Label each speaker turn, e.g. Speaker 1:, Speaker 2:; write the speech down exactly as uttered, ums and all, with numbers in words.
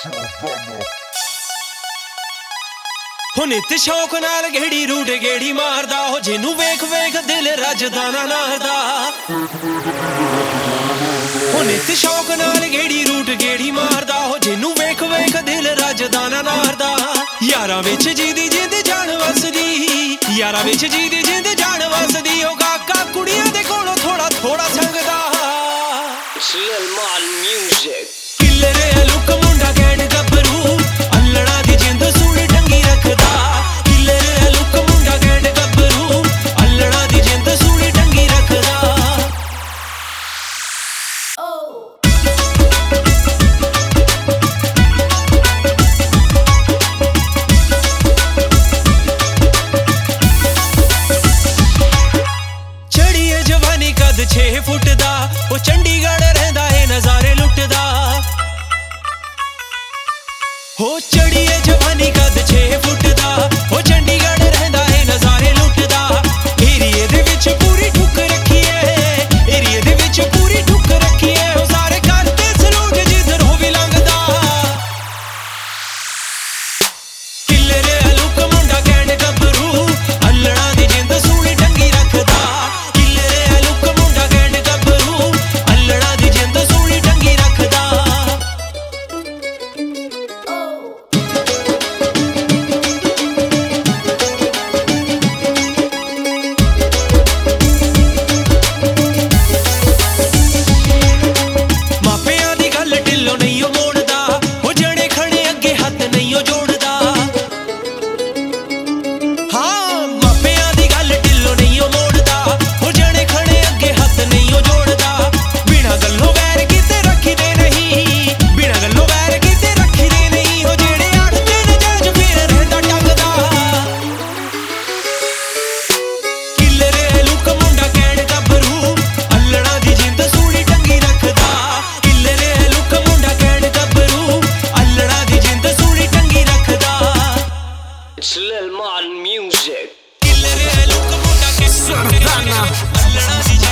Speaker 1: ਹੋ ਨਿੱਤ ਸ਼ੌਕ ਨਾਲ ਗੇੜੀ ਰੂਟ ਗੇੜੀ ਮਾਰਦਾ ਹੋ ਜਿਹਨੂੰ ਵੇਖ ਵੇਖ ਦਿਲ ਰੱਜਦਾ ਨਾ ਨਾਰਦਾ ਹੋ ਨਿੱਤ ਸ਼ੌਕ ਨਾਲ ਗੇੜੀ ਰੂਟ ਗੇੜੀ ਮਾਰਦਾ ਹੋ ਜਿਹਨੂੰ ਵੇਖ ਵੇਖ ਦਿਲ ਰੱਜਦਾ ਨਾ ਨਾਰਦਾ ਯਾਰਾਂ ਵਿੱਚ ਜੀਦੀ ਜਿੰਦ ਜਾਨ ਵਸਦੀ ਯਾਰਾਂ ਵਿੱਚ ਜੀਦੀ ਜਿੰਦ ਜਾਨ ਵਸਦੀ ਹੋ ਕਾਕਾ ਕੁੜੀਆਂ ਦੇ ਕੋਲੋਂ ਥੋੜਾ ਥੋੜਾ ਸੰਗਦਾ
Speaker 2: ਸਲਮਾਨ ਮਿਊਜ਼ਿਕ
Speaker 1: ਕਿੱਲਰੇ ਲੁੱਕ ਮੁੰਡਾ ਗੈਂਡ ਗੱਭਰੂ ਅੱਲੜਾ ਦੀ ਜਿੰਦ ਸੂਣੀ ਟੰਗੀ ਰੱਖਦਾ ਕਿੱਲਰੇ ਲੁੱਕ ਮੁੰਡਾ ਗੈਂਡ ਗੱਭਰੂ ਅੱਲੜਾ ਦੀ ਜਿੰਦ ਸੂਣੀ ਟੰਗੀ ਰੱਖਦਾ ਚੜੀਏ ਜਵਾਨੀ ਕਦ ਛੇ ਫੁੱਟ ਦਾ ਉਹ ਚੰਡੀਗੜ੍ਹ ਰਹਿੰਦਾ ਏ ਨਜ਼ਾਰੇ ਲੁੱਟਦਾ ਹੋ ਚੜੀਏ ਜਵਾਨੀ ਕਦ ਛੇ ਫੁੱਟ ਦਾ ਉਹ ਚੰਡੀਗੜ੍ਹ ਰਹਿੰਦਾ ਏ ਨਜ਼ਾਰੇ ਲੁੱਟਦਾ ਏਰੀਏ ਦੇ ਵਿੱਚ ਪੂਰੀ ਠੁੱਕ ਰੱਖੀਏ ਏਰੀਏ ਦੇ ਵਿੱਚ ਪੂਰੀ ਠੁੱਕ ਰੱਖੀਏ ਉਹ ਸਾਰੇ ਕਰਦੇ ਸਲੂਟ ਜਿੱਧਰ ਹੋਵੇ ਲੰਘਦਾ ਕਿੱਲਰੇ ਲੁੱਕ ਮੁੰਡਾ ਗੈਂਡ ਗੱਭਰੂ ਅੱਲੜਾ ਦੀ ਜਿੰਦ ਸੂਣੀ ਟੰਗੀ ਰੱਖਦਾ ਕਿੱਲਰੇ ਲੁੱਕ ਮੁੰਡਾ ਗੈਂਡ ਗੱਭਰੂ ਅੱਲੜਾ ਦੀ ਜਿੰਦ ਸੂਣੀ ਟੰਗੀ ਰੱਖਦਾ ਮਾਪਿਆਂ ਦੀ ਗੱਲ ਢਿੱਲੋਂ ਨਹੀਂ ਉਹ ਮੋੜਦਾ ਉਹ ਜਣੇ ਖੜੇ ਅੱਗੇ ਹੱਥ ਨਹੀਂ ਉਹ ਜੋੜਦਾ ਹਾਂ ਮਾਪਿਆਂ ਦੀ ਗੱਲ ਢਿੱਲੋਂ ਨਹੀਂ ਉਹ ਮੋੜਦਾ ਉਹ ਜਣੇ ਖੜੇ ਅੱਗੇ ਹੱਥ ਨਹੀਂ ਉਹ ਜੋੜਦਾ ਬਿਨਾਂ ਗੱਲੋਂ ਵੈਰ ਕਿਤੇ ਰੱਖੀਦੇ ਨਹੀਂ ਬਿਨਾਂ ਗੱਲੋਂ ਵੈਰ ਕਿਤੇ ਰੱਖੀਦੇ ਨਹੀਂ ਉਹ ਜਿਹੜੇ ਅੜਦੇ ਨਜਾਇਜ਼ ਫਿਰ ਰਹਿੰਦਾ ਟੰਗਦਾ ਕਿੱਲਰੇ ਲੁੱਕ ਮੁੰਡਾ ਗੈਂਡ ਗੱਭਰੂ ਅੱਲੜਾ ਦੀ ਜਿੰਦ ਸੂਣੀ ਟੰਗੀ ਰੱਖਦਾ ਕਿੱਲਰੇ ਲੁੱਕ ਮੁੰਡਾ ਗੈਂਡ ਗੱਭਰੂ ਅੱਲੜਾ ਦੀ ਜਿੰਦ ਸੂਣੀ ਟੰਗੀ ਰੱਖਦਾ
Speaker 2: ਸਲਮਾਨ ਮਿਊਜ਼ਿਕ
Speaker 1: ਕਿੱਲਰੇ ਲੁੱਕ ਮੁੰਡਾ ਗੈਂਡ ਗੱਭਰੂ ਅੱਲੜਾ ਦੀ